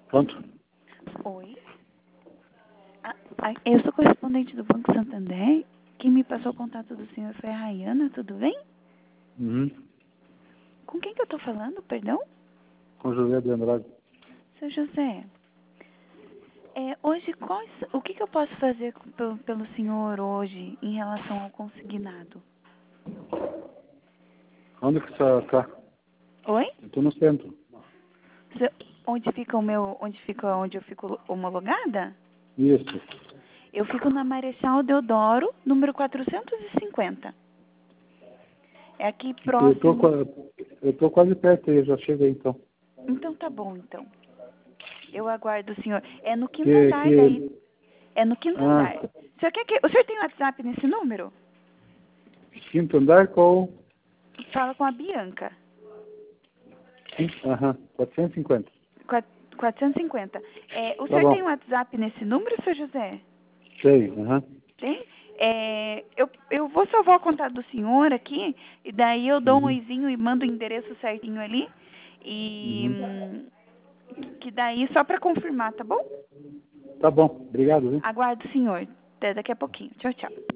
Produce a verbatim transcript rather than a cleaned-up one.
Pronto? Oi. Ah, ah, eu sou correspondente do Banco Santander. Quem me passou o contato do senhor foi a Rayana, tudo bem? Uhum. Com quem que eu estou falando, perdão? Com José de Andrade. Seu José, é, hoje, quais, o que, que eu posso fazer pelo, pelo senhor hoje em relação ao consignado? Onde que você está? Oi? Eu estou no centro. Se- Onde fica o meu, onde fica onde eu fico homologada? Isso. Eu fico na Marechal Deodoro, número quatrocentos e cinquenta. É aqui Eu estou próximo. eu tô quase perto aí, já chega aí então. Então tá bom, então. Eu aguardo o senhor. É no quinto Que, andar daí. que... É no quinto Ah, andar. O senhor, quer que... o senhor tem WhatsApp nesse número? quinto andar com... Fala com a Bianca. Aham, quatrocentos e cinquenta. Qua- quatrocentos e cinquenta. É, o Tá senhor tem bom. WhatsApp nesse número, seu José? Sei, aham. Tem? É, eu, eu vou salvar o contato do senhor aqui, e daí eu dou um Uhum. oizinho e mando o endereço certinho ali. E Uhum. hum, que daí só para confirmar, tá bom? Tá bom, obrigado, viu? Aguardo o senhor. Até daqui a pouquinho. Tchau, tchau.